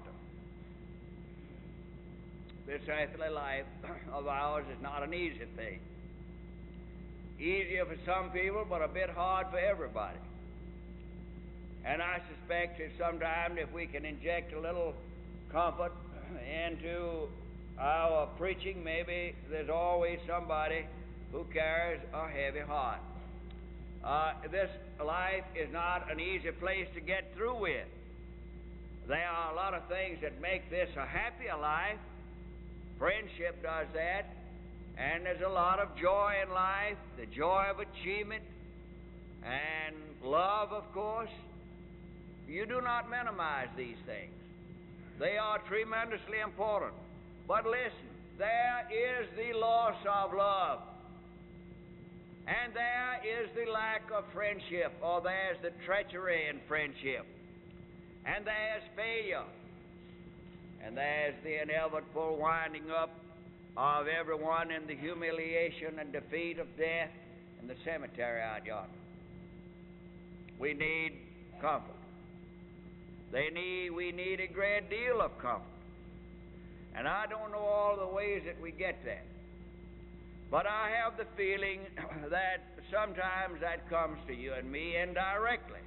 Speaker 4: This earthly life of ours is not an easy thing. Easier for some people, but a bit hard for everybody. And I suspect that sometimes if we can inject a little comfort into our preaching, maybe there's always somebody who carries a heavy heart. Uh, this life is not an easy place to get through with. There are a lot of things that make this a happier life. Friendship does that. And there's a lot of joy in life, the joy of achievement, and love, of course. You do not minimize these things. They are tremendously important. But listen, there is the loss of love. And there is the lack of friendship, or there's the treachery in friendship. And there's failure. And there's the inevitable winding up of everyone in the humiliation and defeat of death in the cemetery out yonder. We need comfort. They need, we need a great deal of comfort. And I don't know all the ways that we get that. But I have the feeling that sometimes that comes to you and me indirectly.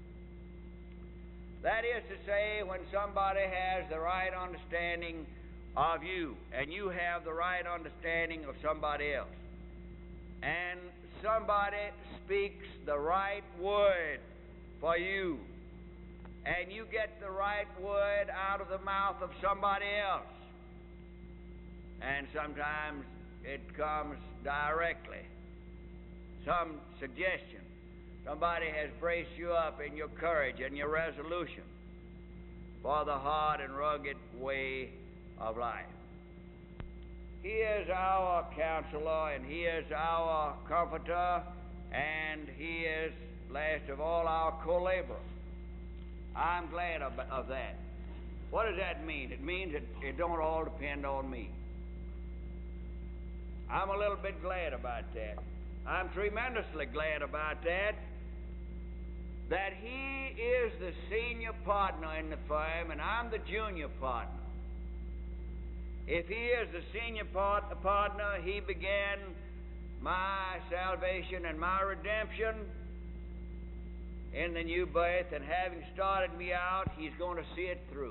Speaker 4: That is to say, when somebody has the right understanding of you, and you have the right understanding of somebody else, and somebody speaks the right word for you, and you get the right word out of the mouth of somebody else, and sometimes it comes directly, some suggestion. Somebody has braced you up in your courage and your resolution for the hard and rugged way of life. He is our counselor, and he is our comforter, and he is, last of all, our co-laborer. I'm glad of, of that. What does that mean? It means that it don't all depend on me. I'm a little bit glad about that. I'm tremendously glad about that, that he is the senior partner in the firm, and I'm the junior partner. If he is the senior part, partner, he began my salvation and my redemption in the new birth, and having started me out, he's going to see it through.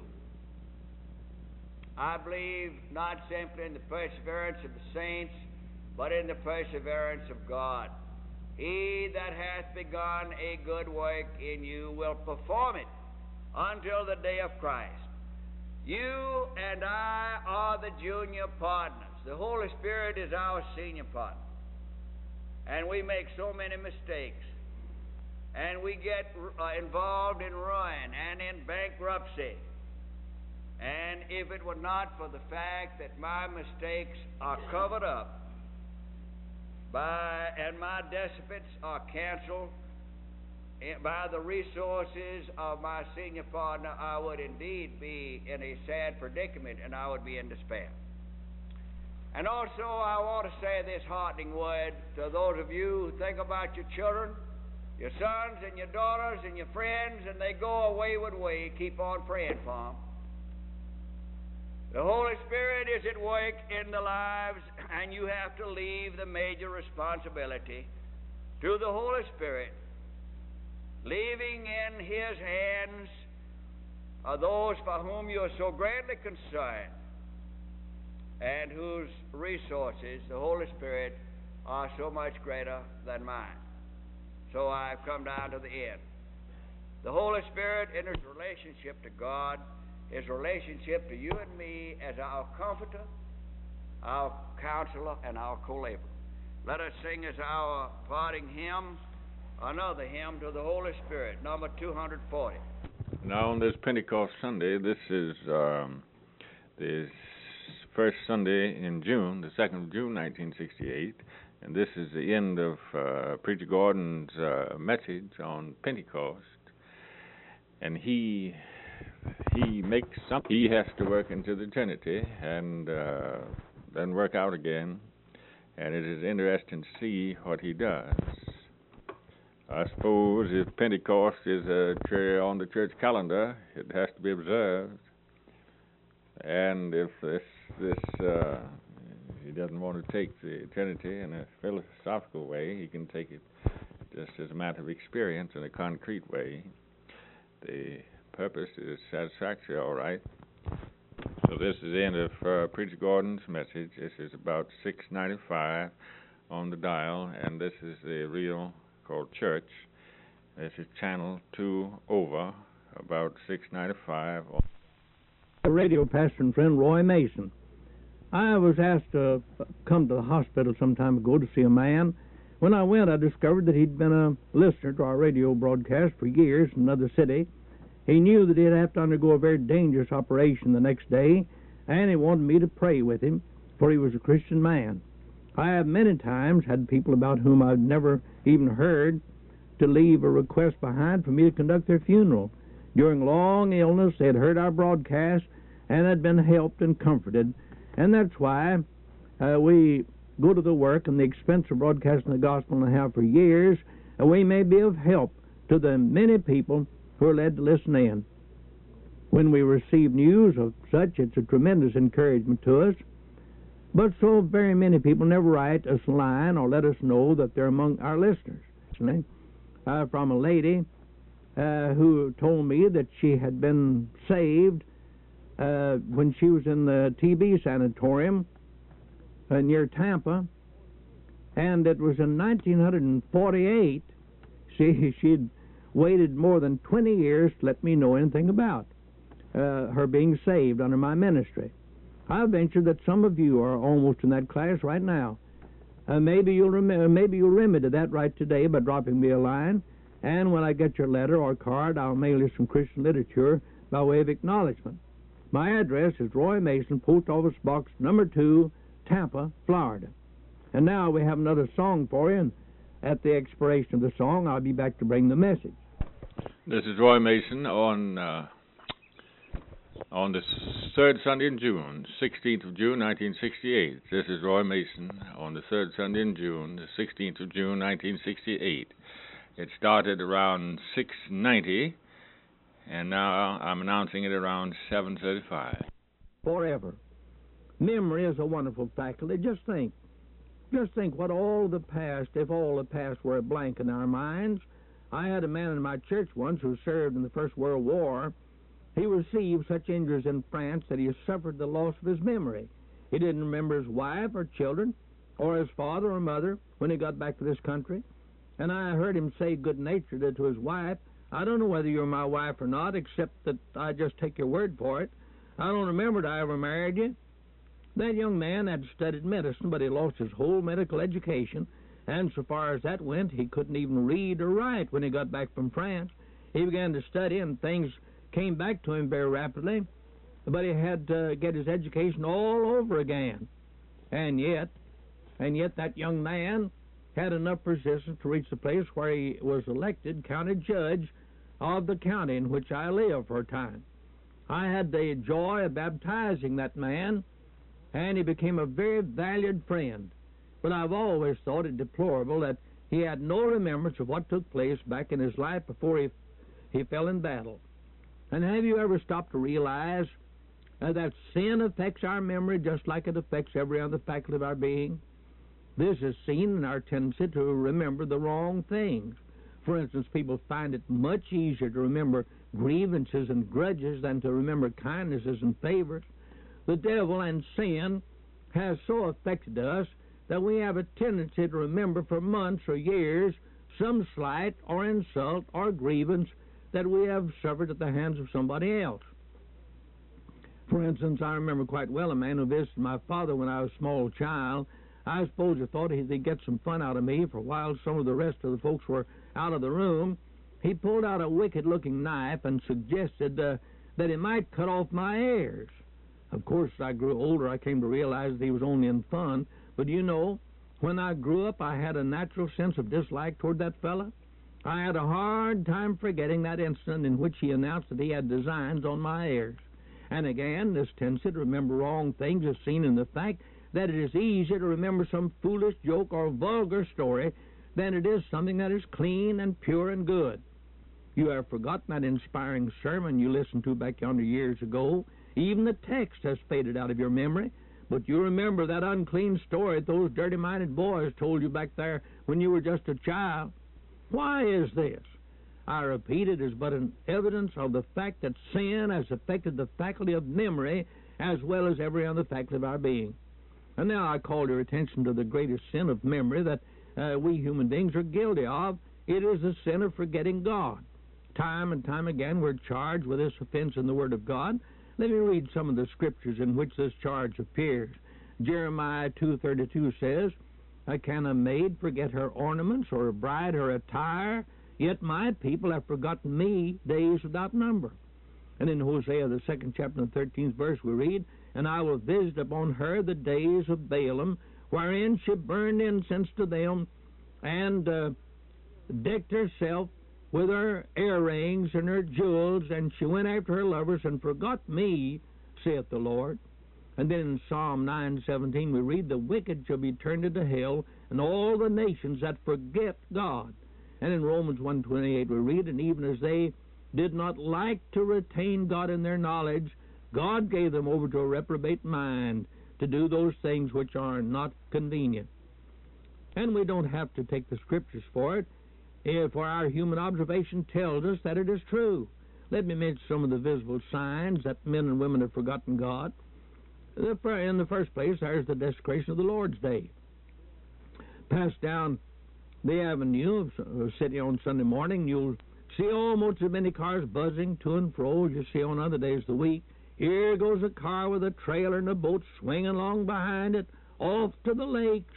Speaker 4: I believe not simply in the perseverance of the saints, but in the perseverance of God. He that hath begun a good work in you will perform it until the day of Christ. You and I are the junior partners. the Holy Spirit is our senior partner. And we make so many mistakes. And we get uh, involved in ruin and in bankruptcy. And if it were not for the fact that my mistakes are covered up by, and my despots are canceled by the resources of my senior partner, I would indeed be in a sad predicament, and I would be in despair. And also, I want to say this heartening word to those of you who think about your children, your sons and your daughters and your friends, and they go a wayward way. Keep on praying for them. The Holy Spirit is at work in the lives, and you have to leave the major responsibility to the Holy Spirit, leaving in His hands are those for whom you are so greatly concerned and whose resources, the Holy Spirit, are so much greater than mine. So I've come down to the end. The Holy Spirit, in His relationship to God, His relationship to you and me as our comforter, our counselor, and our co-laborer. Let us sing as our parting hymn another hymn to the Holy Spirit, number two hundred forty.
Speaker 1: Now on this Pentecost Sunday, this is um, the first Sunday in June, the second of June, nineteen sixty-eight, and this is the end of uh, Preacher Gordon's uh, message on Pentecost. And he he makes something. He has to work into the Trinity and uh, then work out again. And it is interesting to see what he does. I suppose if Pentecost is a ch- on the church calendar, it has to be observed. And if this this uh, he doesn't want to take the Trinity in a philosophical way, he can take it just as a matter of experience in a concrete way. The purpose is satisfactory, all right. So this is the end of uh, Preacher Gordon's message. This is about six ninety-five on the dial, and this is the real called Church. This is channel two over, about six ninety-five.
Speaker 2: A radio pastor and friend, Roy Mason. I was asked to come to the hospital some time ago to see a man. When I went, I discovered that he'd been a listener to our radio broadcast for years in another city. He knew that he'd have to undergo a very dangerous operation the next day, and he wanted me to pray with him, for he was a Christian man. I have many times had people about whom I've never even heard to leave a request behind for me to conduct their funeral. During long illness, they had heard our broadcast and had been helped and comforted, and that's why uh, we go to the work and the expense of broadcasting the gospel and have for years, and we may be of help to the many people who are led to listen in. When we receive news of such, it's a tremendous encouragement to us. But so very many people never write us a line or let us know that they're among our listeners. Uh, from a lady uh, who told me that she had been saved uh, when she was in the T B sanatorium uh, near Tampa, and it was in nineteen forty-eight. She she'd waited more than twenty years to let me know anything about uh, her being saved under my ministry. I venture that some of you are almost in that class right now. Uh, maybe you'll rem- maybe you'll remedy that right today by dropping me a line, and when I get your letter or card, I'll mail you some Christian literature by way of acknowledgement. My address is Roy Mason, Post Office Box number two, Tampa, Florida. And now we have another song for you, and at the expiration of the song, I'll be back to bring the message.
Speaker 1: This is Roy Mason on uh, on the third Sunday in June, sixteenth of June, nineteen sixty-eight. This is Roy Mason on the third Sunday in June, the sixteenth of June, nineteen sixty-eight. It started around six ninety, and now I'm announcing it around seven thirty-five.
Speaker 2: Forever. Memory is a wonderful faculty. Just think. Just think what all the past, if all the past were a blank in our minds. I had a man in my church once who served in the First World War. He received such injuries in France that he suffered the loss of his memory. He didn't remember his wife or children or his father or mother when he got back to this country. And I heard him say good-naturedly to his wife, "I don't know whether you're my wife or not, except that I just take your word for it. I don't remember that I ever married you." That young man had studied medicine, but he lost his whole medical education, and so far as that went, he couldn't even read or write when he got back from France. He began to study, and things came back to him very rapidly, but he had to get his education all over again. And yet, and yet that young man had enough persistence to reach the place where he was elected county judge of the county in which I lived for a time. I had the joy of baptizing that man, and he became a very valued friend. But I've always thought it deplorable that he had no remembrance of what took place back in his life before he, he fell in battle. And have you ever stopped to realize uh, that sin affects our memory just like it affects every other faculty of our being? This is seen in our tendency to remember the wrong things. For instance, people find it much easier to remember grievances and grudges than to remember kindnesses and favors. The devil and sin has so affected us that we have a tendency to remember for months or years some slight or insult or grievance that we have suffered at the hands of somebody else. For instance, I remember quite well a man who visited my father when I was a small child. I suppose he thought he'd get some fun out of me, for while some of the rest of the folks were out of the room, he pulled out a wicked-looking knife and suggested uh, that he might cut off my ears. Of course, as I grew older, I came to realize that he was only in fun. But you know, when I grew up, I had a natural sense of dislike toward that fella. I had a hard time forgetting that incident in which he announced that he had designs on my ears. And again, this tendency to remember wrong things is seen in the fact that it is easier to remember some foolish joke or vulgar story than it is something that is clean and pure and good. You have forgotten that inspiring sermon you listened to back yonder years ago. Even the text has faded out of your memory, but you remember that unclean story that those dirty-minded boys told you back there when you were just a child. Why is this? I repeat, it is but an evidence of the fact that sin has affected the faculty of memory as well as every other faculty of our being. And now I call your attention to the greatest sin of memory that uh, we human beings are guilty of. It is the sin of forgetting God. Time and time again we're charged with this offense in the Word of God. Let me read some of the scriptures in which this charge appears. Jeremiah two thirty-two says, "Can a maid forget her ornaments, or a bride her attire? Yet my people have forgotten me days without number." And in Hosea, the second chapter, and the thirteenth verse, we read, "And I will visit upon her the days of Balaam, wherein she burned incense to them, and uh, decked herself with her earrings and her jewels, and she went after her lovers and forgot me, saith the Lord." And then in Psalm nine seventeen we read, "The wicked shall be turned into hell, and all the nations that forget God." And in Romans one twenty-eight we read, "And even as they did not like to retain God in their knowledge, God gave them over to a reprobate mind to do those things which are not convenient." And we don't have to take the scriptures for it, for our human observation tells us that it is true. Let me mention some of the visible signs that men and women have forgotten God. In the first place, there's the desecration of the Lord's Day. Pass down the avenue of a city on Sunday morning, you'll see almost as many cars buzzing to and fro as you see on other days of the week. Here goes a car with a trailer and a boat swinging along behind it, off to the lakes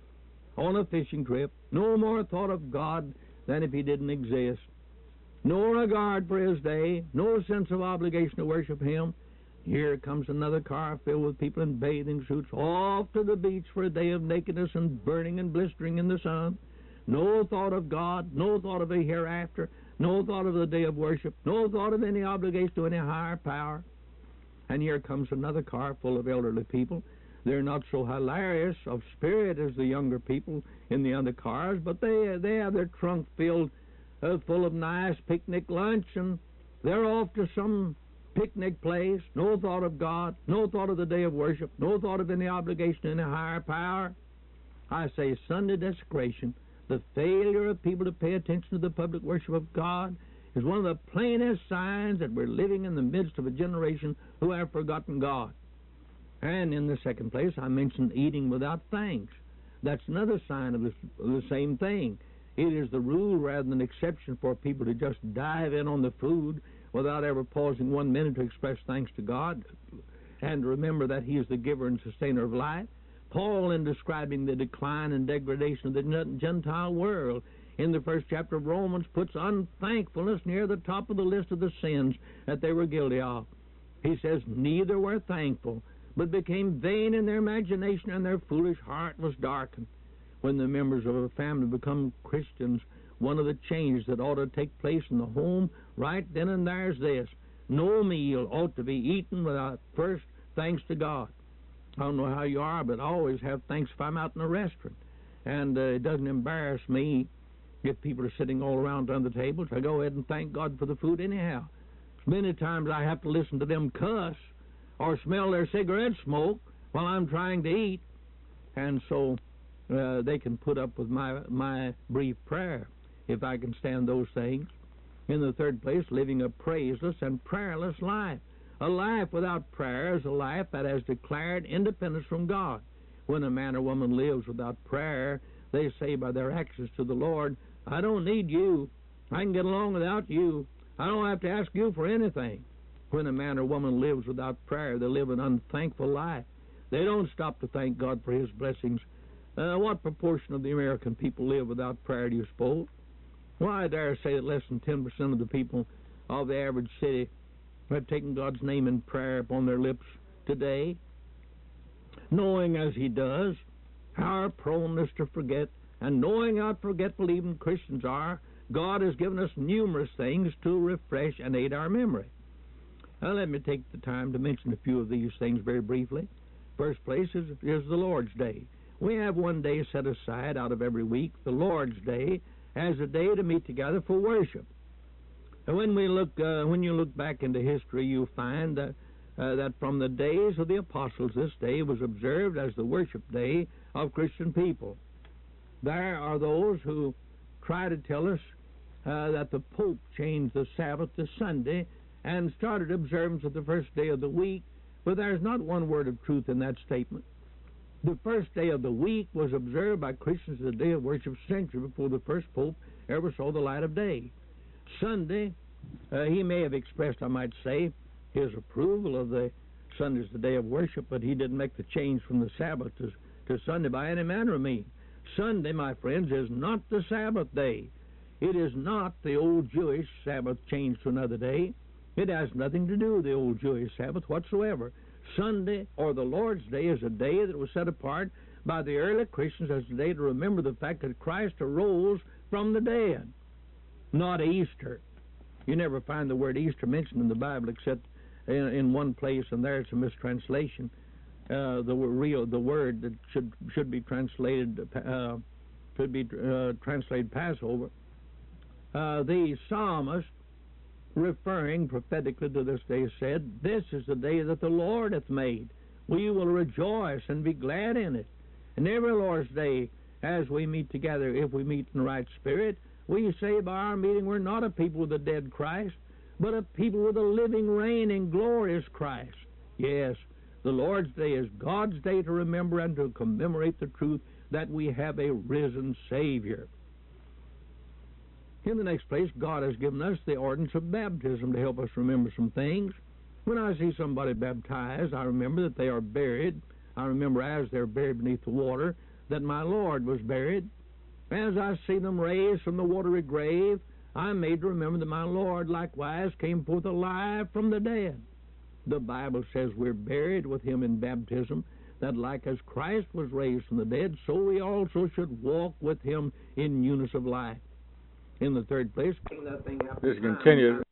Speaker 2: on a fishing trip. No more thought of God than if he didn't exist. No regard for his day, no sense of obligation to worship him. Here comes another car filled with people in bathing suits, off to the beach for a day of nakedness and burning and blistering in the sun. No thought of God, no thought of a hereafter, no thought of the day of worship, no thought of any obligation to any higher power. And here comes another car full of elderly people. They're not so hilarious of spirit as the younger people in the other cars, but they they have their trunk filled uh, full of nice picnic lunch, and they're off to some picnic place. No thought of God, no thought of the day of worship, no thought of any obligation to any higher power. I say Sunday desecration, the failure of people to pay attention to the public worship of God, is one of the plainest signs that we're living in the midst of a generation who have forgotten God. And in the second place, I mentioned eating without thanks. That's another sign of, this, of the same thing. It is the rule rather than exception for people to just dive in on the food without ever pausing one minute to express thanks to God. and remember that He is the giver and sustainer of life. Paul, in describing the decline and degradation of the Gentile world, in the first chapter of Romans, puts unthankfulness near the top of the list of the sins that they were guilty of. He says, neither were thankful, but became vain in their imagination, and their foolish heart was darkened. When the members of a family become Christians, one of the changes that ought to take place in the home right then and there is this: no meal ought to be eaten without first thanks to God. I don't know how you are, but I always have thanks if I'm out in a restaurant. And uh, it doesn't embarrass me if people are sitting all around on the tables. I go ahead and thank God for the food anyhow. Many times I have to listen to them cuss or smell their cigarette smoke while I'm trying to eat. And so uh, they can put up with my, my brief prayer if I can stand those things. In the third place, living a praiseless and prayerless life. A life without prayer is a life that has declared independence from God. When a man or woman lives without prayer, they say by their actions to the Lord, I don't need you. I can get along without you. I don't have to ask you for anything. When a man or woman lives without prayer, they live an unthankful life. They don't stop to thank God for His blessings. Uh, what proportion of the American people live without prayer, do you suppose? Well, I dare say that less than ten percent of the people of the average city have taken God's name in prayer upon their lips today, knowing as He does our proneness to forget, and knowing how forgetful even Christians are, God has given us numerous things to refresh and aid our memory. Now, let me take the time to mention a few of these things very briefly. First place is, is the Lord's Day. We have one day set aside out of every week, the Lord's Day, as a day to meet together for worship. And when we look, uh, when you look back into history, you'll find uh, uh, that from the days of the apostles, this day was observed as the worship day of Christian people. There are those who try to tell us uh, that the Pope changed the Sabbath to Sunday and started observance of the first day of the week, but there's not one word of truth in that statement. The first day of the week was observed by Christians as a day of worship century before the first Pope ever saw the light of day. Sunday, uh, he may have expressed, I might say, his approval of the Sunday as the day of worship, but he didn't make the change from the Sabbath to, to Sunday by any manner of means. Sunday, my friends, is not the Sabbath day. It is not the old Jewish Sabbath changed to another day. It has nothing to do with the old Jewish Sabbath whatsoever. Sunday, or the Lord's Day, is a day that was set apart by the early Christians as a day to remember the fact that Christ arose from the dead, not Easter. You never find the word Easter mentioned in the Bible except in, in one place, and there it's a mistranslation. Uh, the real the word that should should be translated uh, should be uh, translated Passover. Uh, the psalmist, referring prophetically to this day, said, "This is the day that the Lord hath made. We will rejoice and be glad in it." And every Lord's Day, as we meet together, if we meet in the right spirit, we say by our meeting we're not a people with a dead Christ, but a people with a living, reigning, glorious Christ. Yes, the Lord's Day is God's day to remember and to commemorate the truth that we have a risen Savior. In the next place, God has given us the ordinance of baptism to help us remember some things. When I see somebody baptized, I remember that they are buried. I remember as they're buried beneath the water that my Lord was buried. As I see them raised from the watery grave, I'm made to remember that my Lord likewise came forth alive from the dead. The Bible says we're buried with Him in baptism, that like as Christ was raised from the dead, so we also should walk with Him in newness of life. In the third place, that thing
Speaker 1: this continues.